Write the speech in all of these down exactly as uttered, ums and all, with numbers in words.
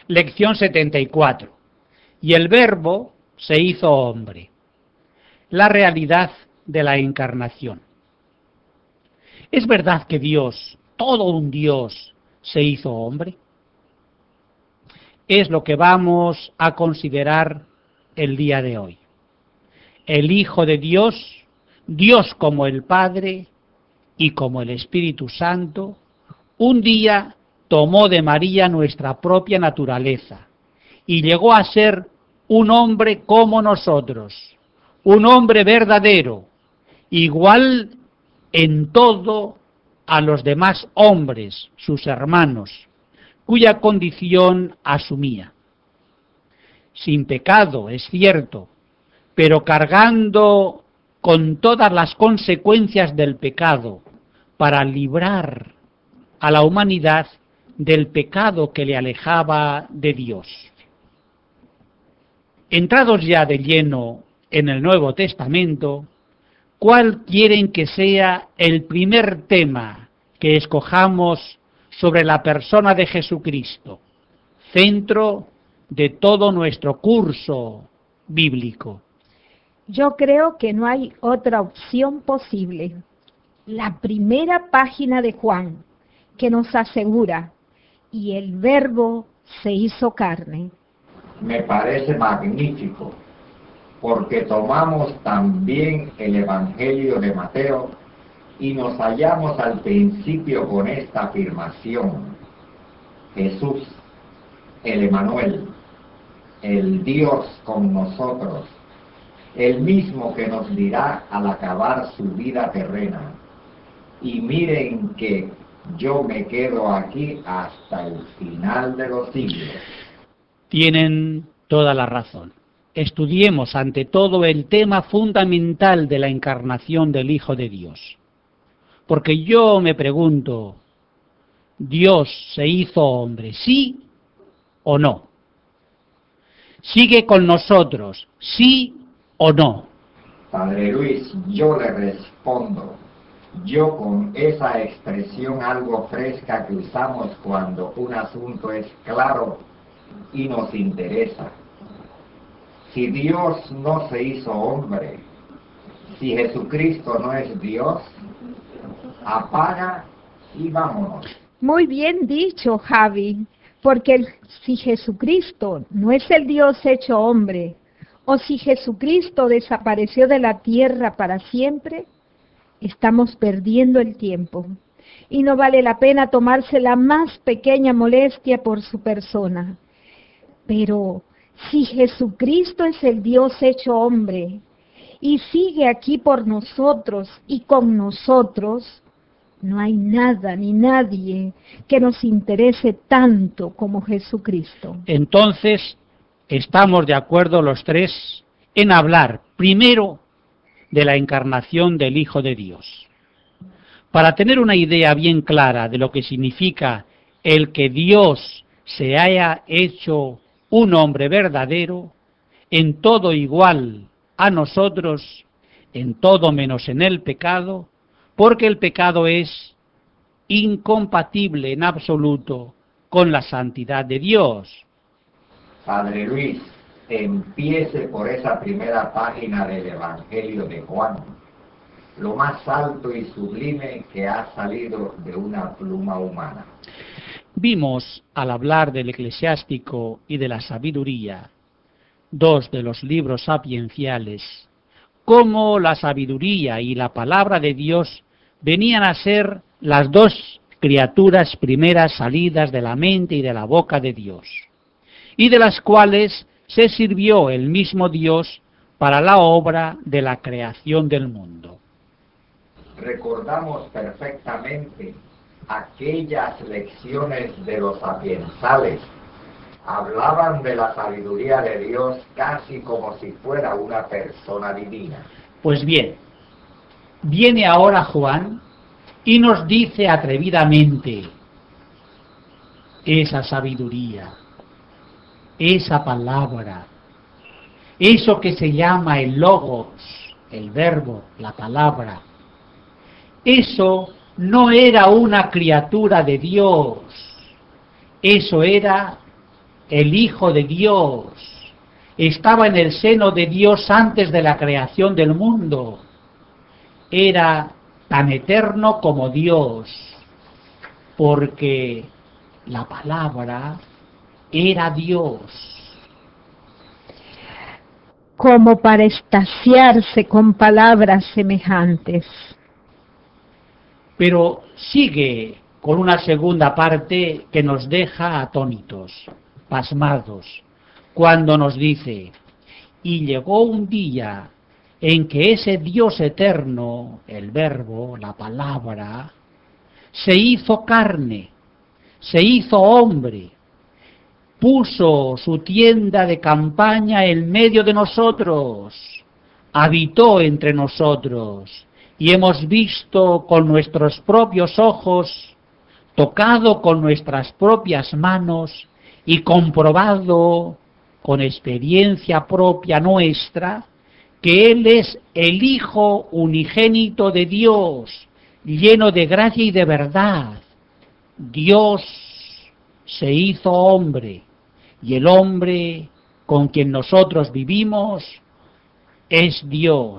Lección setenta y cuatro. Y el Verbo se hizo hombre. La realidad de la encarnación. ¿Es verdad que Dios, todo un Dios, se hizo hombre? Es lo que vamos a considerar el día de hoy. El Hijo de Dios, Dios como el Padre y como el Espíritu Santo, un día tomó de María nuestra propia naturaleza y llegó a ser un hombre como nosotros, un hombre verdadero, igual en todo a los demás hombres, sus hermanos, cuya condición asumía. Sin pecado, es cierto, pero cargando con todas las consecuencias del pecado para librar a la humanidad del pecado que le alejaba de Dios. Entrados ya de lleno en el Nuevo Testamento, ¿cuál quieren que sea el primer tema que escojamos sobre la persona de Jesucristo, centro de todo nuestro curso bíblico? Yo creo que no hay otra opción posible. La primera página de Juan, que nos asegura, y el Verbo se hizo carne. Me parece magnífico, porque tomamos también el Evangelio de Mateo y nos hallamos al principio con esta afirmación: Jesús, el Emmanuel, el Dios con nosotros, el mismo que nos dirá al acabar su vida terrena: y miren que yo me quedo aquí hasta el final de los siglos. Tienen toda la razón. Estudiemos ante todo el tema fundamental de la encarnación del Hijo de Dios. Porque yo me pregunto, ¿Dios se hizo hombre, sí o no? ¿Sigue con nosotros, sí o no? Padre Luis, yo le respondo, yo con esa expresión algo fresca que usamos cuando un asunto es claro y nos interesa. Si Dios no se hizo hombre, si Jesucristo no es Dios, apaga y vámonos. Muy bien dicho, Javi, porque el, si Jesucristo no es el Dios hecho hombre, o si Jesucristo desapareció de la tierra para siempre, estamos perdiendo el tiempo. Y no vale la pena tomarse la más pequeña molestia por su persona. Pero si Jesucristo es el Dios hecho hombre y sigue aquí por nosotros y con nosotros, no hay nada ni nadie que nos interese tanto como Jesucristo. Entonces, estamos de acuerdo los tres en hablar primero de la encarnación del Hijo de Dios. Para tener una idea bien clara de lo que significa el que Dios se haya hecho un hombre verdadero, en todo igual a nosotros, en todo menos en el pecado, porque el pecado es incompatible en absoluto con la santidad de Dios. Padre Luis, empiece por esa primera página del Evangelio de Juan, lo más alto y sublime que ha salido de una pluma humana. Vimos, al hablar del Eclesiástico y de la Sabiduría, dos de los libros sapienciales, cómo la sabiduría y la palabra de Dios venían a ser las dos criaturas primeras salidas de la mente y de la boca de Dios, y de las cuales se sirvió el mismo Dios para la obra de la creación del mundo. Recordamos perfectamente aquellas lecciones de los sapiensales. Hablaban de la sabiduría de Dios casi como si fuera una persona divina. Pues bien, viene ahora Juan y nos dice atrevidamente: esa sabiduría, esa palabra, eso que se llama el logos, el verbo, la palabra, eso no era una criatura de Dios, eso era el Hijo de Dios, estaba en el seno de Dios antes de la creación del mundo, era tan eterno como Dios, porque la palabra era Dios. Como para extasiarse con palabras semejantes. Pero sigue con una segunda parte que nos deja atónitos, pasmados, cuando nos dice: y llegó un día en que ese Dios eterno, el Verbo, la palabra, se hizo carne, se hizo hombre, puso su tienda de campaña en medio de nosotros, habitó entre nosotros, y hemos visto con nuestros propios ojos, tocado con nuestras propias manos y comprobado con experiencia propia nuestra que Él es el Hijo unigénito de Dios, lleno de gracia y de verdad. Dios se hizo hombre, y el hombre con quien nosotros vivimos es Dios.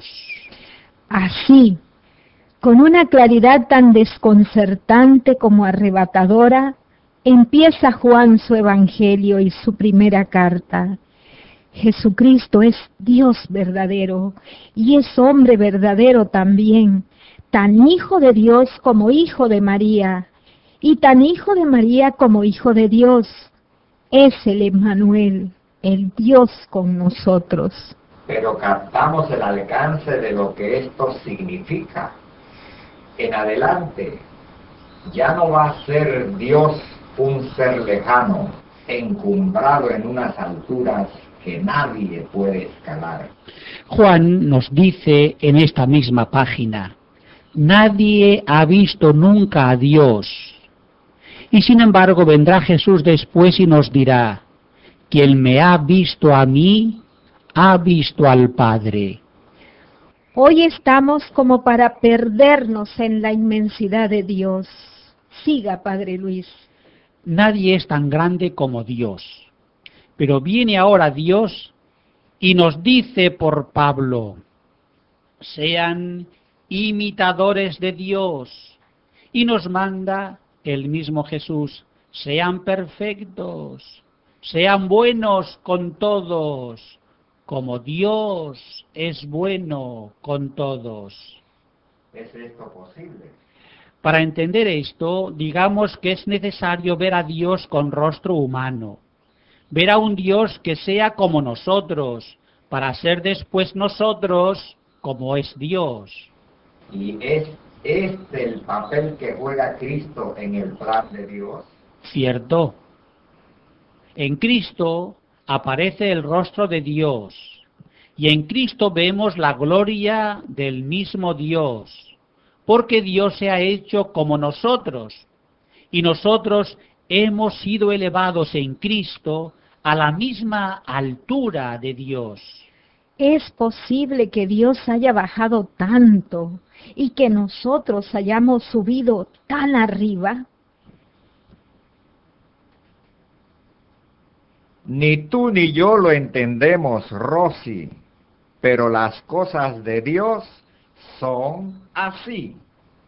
Así, con una claridad tan desconcertante como arrebatadora, empieza Juan su Evangelio y su primera carta. Jesucristo es Dios verdadero y es hombre verdadero también, tan hijo de Dios como hijo de María, y tan hijo de María como hijo de Dios. Es el Emmanuel, el Dios con nosotros. Pero captamos el alcance de lo que esto significa. En adelante, ya no va a ser Dios un ser lejano, encumbrado en unas alturas que nadie puede escalar. Juan nos dice en esta misma página: nadie ha visto nunca a Dios. Y sin embargo vendrá Jesús después y nos dirá: quien me ha visto a mí, ha visto al Padre. Hoy estamos como para perdernos en la inmensidad de Dios. Siga, Padre Luis. Nadie es tan grande como Dios. Pero viene ahora Dios y nos dice por Pablo: sean imitadores de Dios. Y nos manda el mismo Jesús: sean perfectos, sean buenos con todos, como Dios es bueno con todos. ¿Es esto posible? Para entender esto, digamos que es necesario ver a Dios con rostro humano, ver a un Dios que sea como nosotros, para ser después nosotros como es Dios. ¿Y es este el papel que juega Cristo en el plan de Dios? Cierto. En Cristo aparece el rostro de Dios, y en Cristo vemos la gloria del mismo Dios, porque Dios se ha hecho como nosotros, y nosotros hemos sido elevados en Cristo a la misma altura de Dios. ¿Es posible que Dios haya bajado tanto y que nosotros hayamos subido tan arriba? Ni tú ni yo lo entendemos, Rosy, pero las cosas de Dios son así.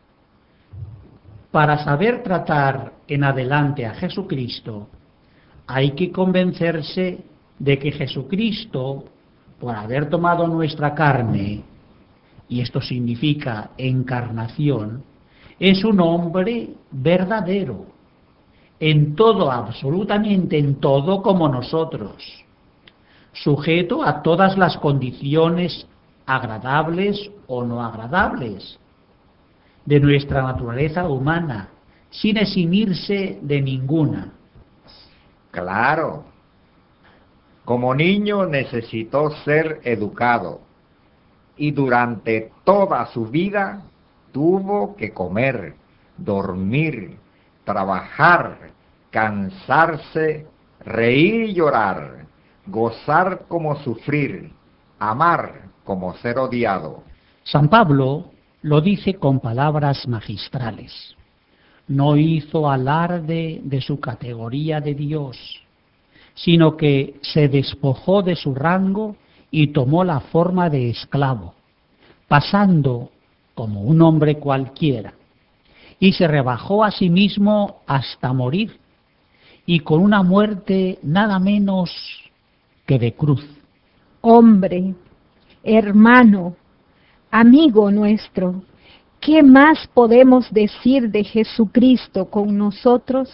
Para saber tratar en adelante a Jesucristo, hay que convencerse de que Jesucristo, por haber tomado nuestra carne, y esto significa encarnación, es un hombre verdadero, en todo, absolutamente en todo, como nosotros, sujeto a todas las condiciones agradables o no agradables de nuestra naturaleza humana, sin eximirse de ninguna. Claro. Como niño necesitó ser educado y durante toda su vida tuvo que comer, dormir, trabajar, cansarse, reír y llorar, gozar como sufrir, amar como ser odiado. San Pablo lo dice con palabras magistrales. No hizo alarde de su categoría de Dios, sino que se despojó de su rango y tomó la forma de esclavo, pasando como un hombre cualquiera, y se rebajó a sí mismo hasta morir, y con una muerte nada menos que de cruz. Hombre, hermano, amigo nuestro, ¿qué más podemos decir de Jesucristo con nosotros?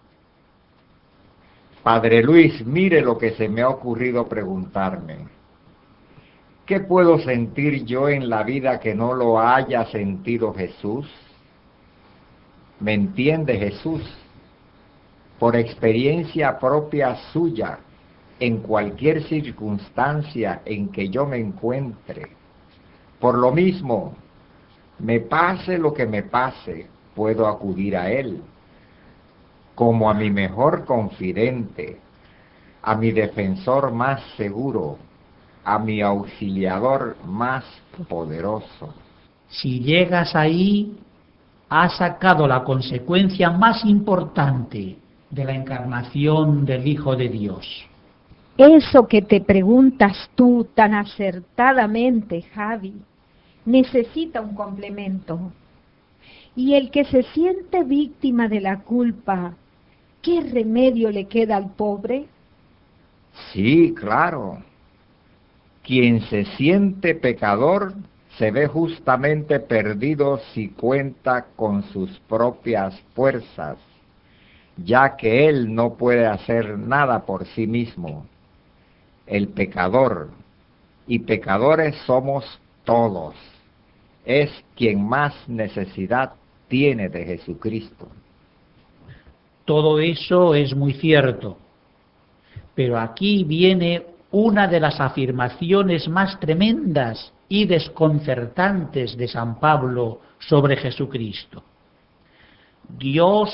Padre Luis, mire lo que se me ha ocurrido preguntarme. ¿Qué puedo sentir yo en la vida que no lo haya sentido Jesús? ¿Me entiende Jesús? Por experiencia propia suya, en cualquier circunstancia en que yo me encuentre. Por lo mismo, me pase lo que me pase, puedo acudir a Él, como a mi mejor confidente, a mi defensor más seguro, a mi auxiliador más poderoso. Si llegas ahí, has sacado la consecuencia más importante de la encarnación del Hijo de Dios. Eso que te preguntas tú tan acertadamente, Javi, necesita un complemento. Y el que se siente víctima de la culpa, ¿qué remedio le queda al pobre? Sí, claro. Quien se siente pecador se ve justamente perdido si cuenta con sus propias fuerzas, ya que él no puede hacer nada por sí mismo. El pecador, y pecadores somos todos, es quien más necesidad tiene de Jesucristo. Todo eso es muy cierto, pero aquí viene una de las afirmaciones más tremendas y desconcertantes de San Pablo sobre Jesucristo. Dios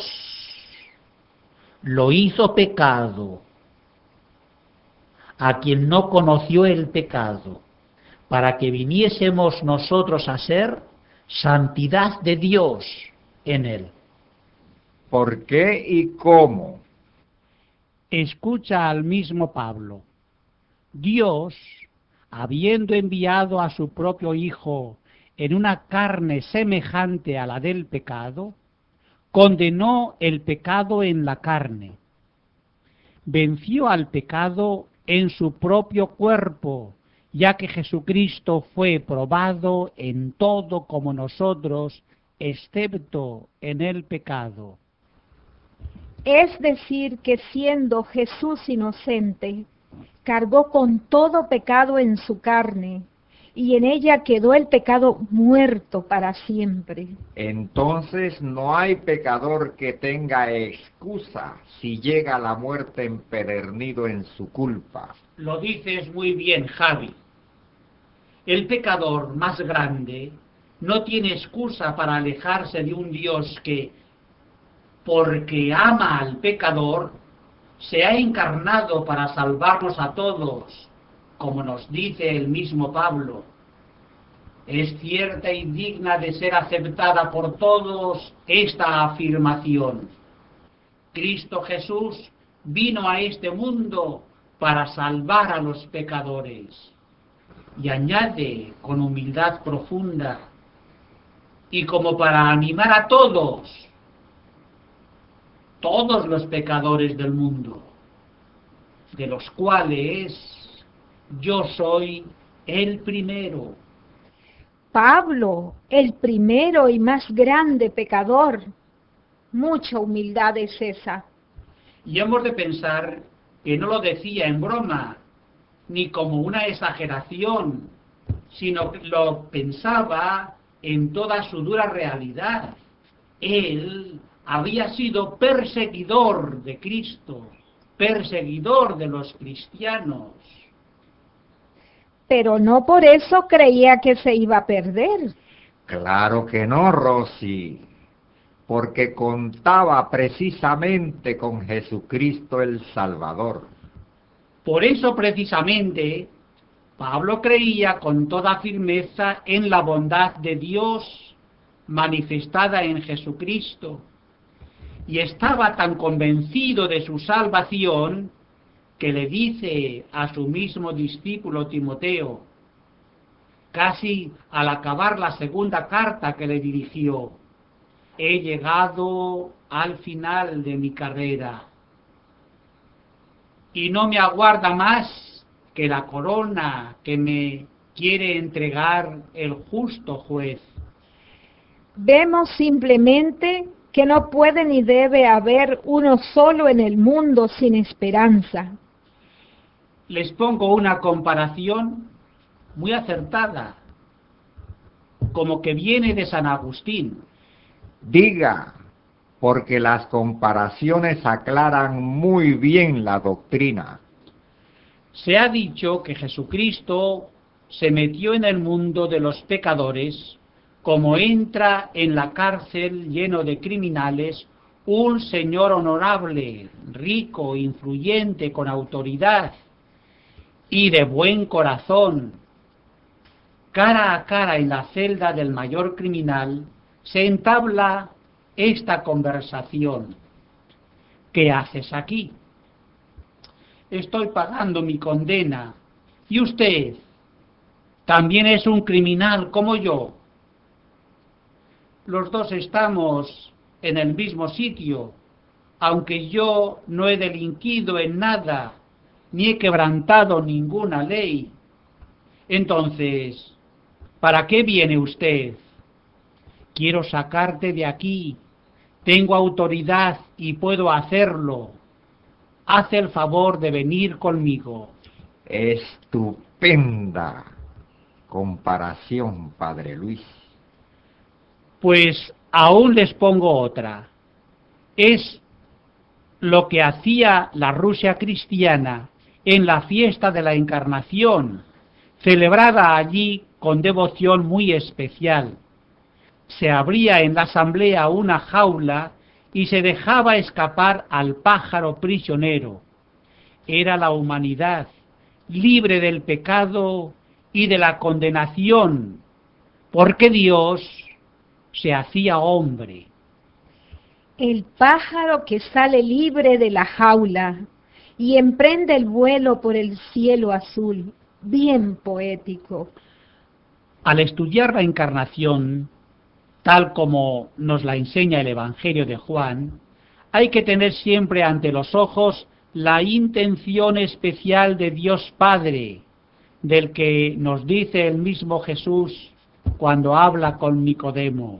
lo hizo pecado a quien no conoció el pecado, para que viniésemos nosotros a ser santidad de Dios en él. ¿Por qué y cómo? Escucha al mismo Pablo. Dios, habiendo enviado a su propio Hijo en una carne semejante a la del pecado, condenó el pecado en la carne, venció al pecado en su propio cuerpo, ya que Jesucristo fue probado en todo como nosotros, excepto en el pecado. Es decir, que siendo Jesús inocente, cargó con todo pecado en su carne, y en ella quedó el pecado muerto para siempre. Entonces no hay pecador que tenga excusa si llega a la muerte empedernido en su culpa. Lo dices muy bien, Javi. El pecador más grande no tiene excusa para alejarse de un Dios que, porque ama al pecador, se ha encarnado para salvarnos a todos, como nos dice el mismo Pablo. Es cierta y digna de ser aceptada por todos esta afirmación. Cristo Jesús vino a este mundo para salvar a los pecadores. Y añade con humildad profunda, y como para animar a todos, todos los pecadores del mundo, de los cuales yo soy el primero. Pablo, el primero y más grande pecador. Mucha humildad es esa. Y hemos de pensar que no lo decía en broma, ni como una exageración, sino que lo pensaba en toda su dura realidad. Él había sido perseguidor de Cristo, perseguidor de los cristianos. Pero no por eso creía que se iba a perder. Claro que no, Rosy, porque contaba precisamente con Jesucristo el Salvador. Por eso precisamente Pablo creía con toda firmeza en la bondad de Dios manifestada en Jesucristo, y estaba tan convencido de su salvación que le dice a su mismo discípulo Timoteo, casi al acabar la segunda carta que le dirigió: he llegado al final de mi carrera y no me aguarda más que la corona que me quiere entregar el justo juez. Vemos simplemente que no puede ni debe haber uno solo en el mundo sin esperanza. Les pongo una comparación muy acertada, como que viene de San Agustín. Diga, porque las comparaciones aclaran muy bien la doctrina. Se ha dicho que Jesucristo se metió en el mundo de los pecadores como entra en la cárcel lleno de criminales un señor honorable, rico, influyente, con autoridad y de buen corazón. Cara a cara en la celda del mayor criminal se entabla esta conversación: ¿qué haces aquí? Estoy pagando mi condena. ¿Y usted? ¿También es un criminal como yo? Los dos estamos en el mismo sitio, aunque yo no he delinquido en nada, ni he quebrantado ninguna ley. Entonces, ¿para qué viene usted? Quiero sacarte de aquí. Tengo autoridad y puedo hacerlo. Haz el favor de venir conmigo. Estupenda comparación, Padre Luis. Pues aún les pongo otra. Es lo que hacía la Rusia cristiana en la fiesta de la Encarnación, celebrada allí con devoción muy especial. Se abría en la asamblea una jaula y se dejaba escapar al pájaro prisionero. Era la humanidad, libre del pecado y de la condenación, porque Dios se hacía hombre. El pájaro que sale libre de la jaula y emprende el vuelo por el cielo azul, bien poético. Al estudiar la Encarnación, tal como nos la enseña el Evangelio de Juan, hay que tener siempre ante los ojos la intención especial de Dios Padre, del que nos dice el mismo Jesús cuando habla con Nicodemo: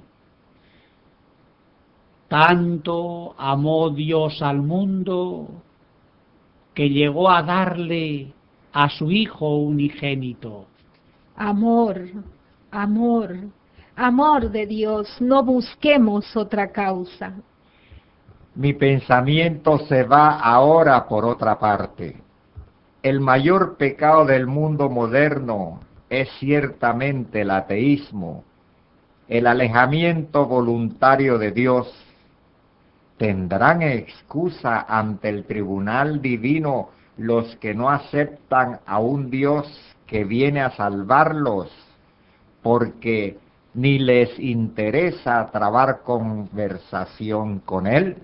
tanto amó Dios al mundo que llegó a darle a su Hijo unigénito. Amor, amor, amor de Dios, no busquemos otra causa. Mi pensamiento se va ahora por otra parte. El mayor pecado del mundo moderno es ciertamente el ateísmo, el alejamiento voluntario de Dios. ¿Tendrán excusa ante el tribunal divino los que no aceptan a un Dios que viene a salvarlos, porque ni les interesa trabar conversación con Él?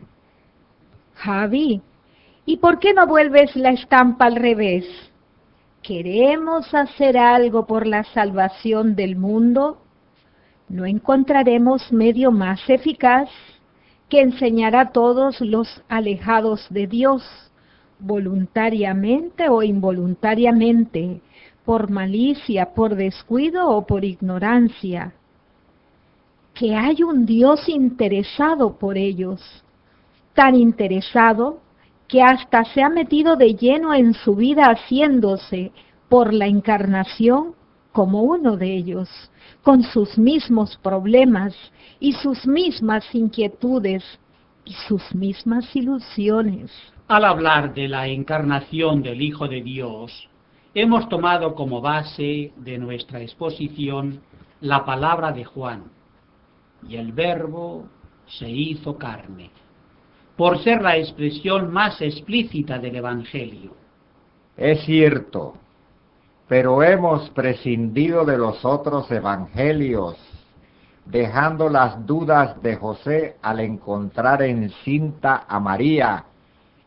Javi, ¿y por qué no vuelves la estampa al revés? ¿Queremos hacer algo por la salvación del mundo? ¿No encontraremos medio más eficaz que enseñar a todos los alejados de Dios, voluntariamente o involuntariamente, por malicia, por descuido o por ignorancia, que hay un Dios interesado por ellos, tan interesado que hasta se ha metido de lleno en su vida haciéndose por la Encarnación como uno de ellos, con sus mismos problemas y sus mismas inquietudes y sus mismas ilusiones. Al hablar de la encarnación del Hijo de Dios, hemos tomado como base de nuestra exposición la palabra de Juan: y el Verbo se hizo carne, por ser la expresión más explícita del Evangelio. Es cierto, pero hemos prescindido de los otros evangelios, dejando las dudas de José al encontrar encinta a María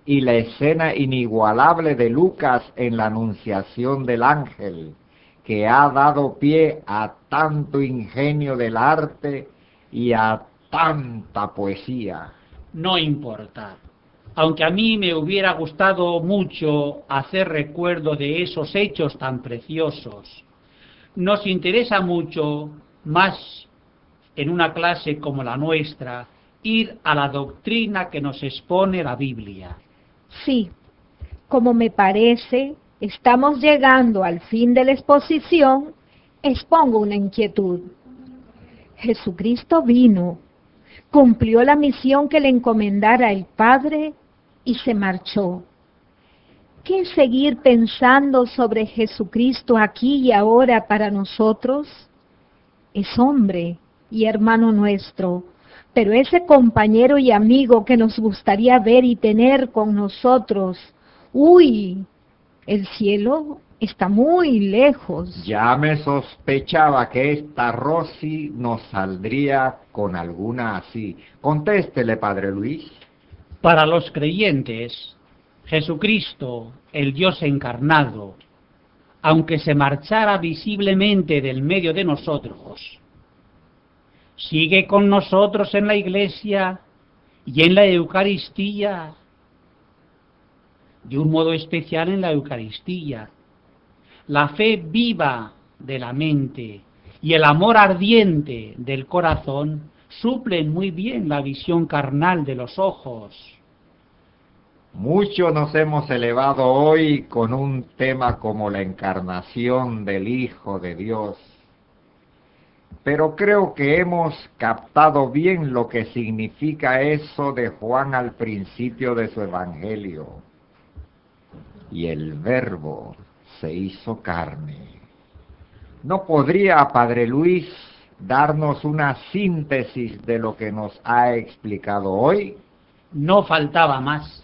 y la escena inigualable de Lucas en la anunciación del ángel, que ha dado pie a tanto ingenio del arte y a tanta poesía. No importa. Aunque a mí me hubiera gustado mucho hacer recuerdo de esos hechos tan preciosos, nos interesa mucho más en una clase como la nuestra ir a la doctrina que nos expone la Biblia. Sí, como me parece, estamos llegando al fin de la exposición, expongo una inquietud. Jesucristo vino, cumplió la misión que le encomendara el Padre y se marchó. ¿Qué seguir pensando sobre Jesucristo aquí y ahora para nosotros? Es hombre y hermano nuestro, pero ese compañero y amigo que nos gustaría ver y tener con nosotros, ¡uy! El cielo está muy lejos. Ya me sospechaba que esta Rosy nos saldría con alguna así. Contéstele, Padre Luis. Para los creyentes, Jesucristo, el Dios encarnado, aunque se marchara visiblemente del medio de nosotros, sigue con nosotros en la Iglesia y en la Eucaristía, de un modo especial en la Eucaristía. La fe viva de la mente y el amor ardiente del corazón suplen muy bien la visión carnal de los ojos. Mucho nos hemos elevado hoy con un tema como la encarnación del Hijo de Dios, pero creo que hemos captado bien lo que significa eso de Juan al principio de su Evangelio. Y el Verbo se hizo carne. ¿No podría, Padre Luis, darnos una síntesis de lo que nos ha explicado hoy? No faltaba más.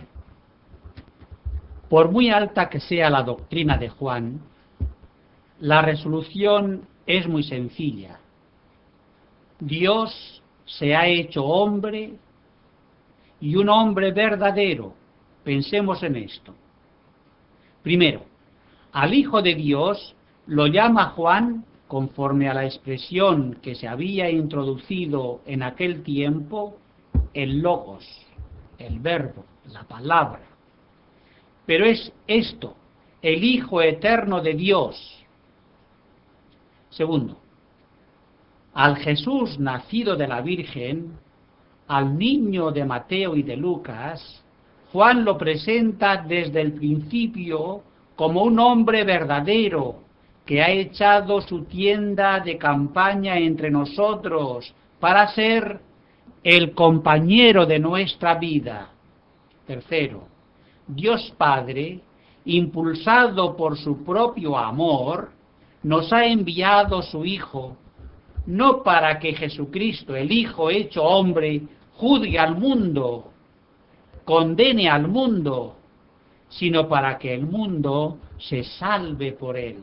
Por muy alta que sea la doctrina de Juan, la resolución es muy sencilla. Dios se ha hecho hombre y un hombre verdadero. Pensemos en esto. Primero, al Hijo de Dios lo llama Juan, conforme a la expresión que se había introducido en aquel tiempo, el Logos, el Verbo, la palabra. Pero es esto, el Hijo eterno de Dios. Segundo, al Jesús nacido de la Virgen, al niño de Mateo y de Lucas, Juan lo presenta desde el principio como un hombre verdadero que ha echado su tienda de campaña entre nosotros para ser el compañero de nuestra vida. Tercero, Dios Padre, impulsado por su propio amor, nos ha enviado su Hijo, no para que Jesucristo, el Hijo hecho hombre, juzgue al mundo, condene al mundo, sino para que el mundo se salve por él.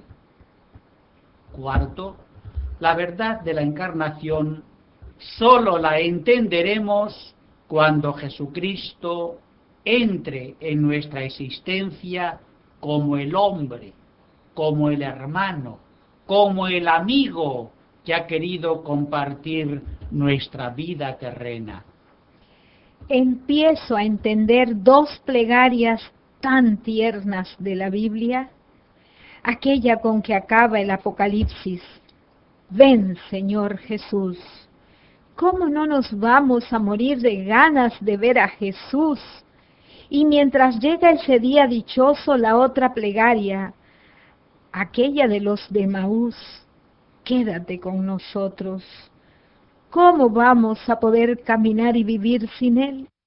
Cuarto, la verdad de la encarnación sólo la entenderemos cuando Jesucristo entre en nuestra existencia como el hombre, como el hermano, como el amigo que ha querido compartir nuestra vida terrena. Empiezo a entender dos plegarias tan tiernas de la Biblia, aquella con que acaba el Apocalipsis. Ven, Señor Jesús. ¿Cómo no nos vamos a morir de ganas de ver a Jesús? Y mientras llega ese día dichoso, la otra plegaria, aquella de los de Emaús, quédate con nosotros. ¿Cómo vamos a poder caminar y vivir sin Él?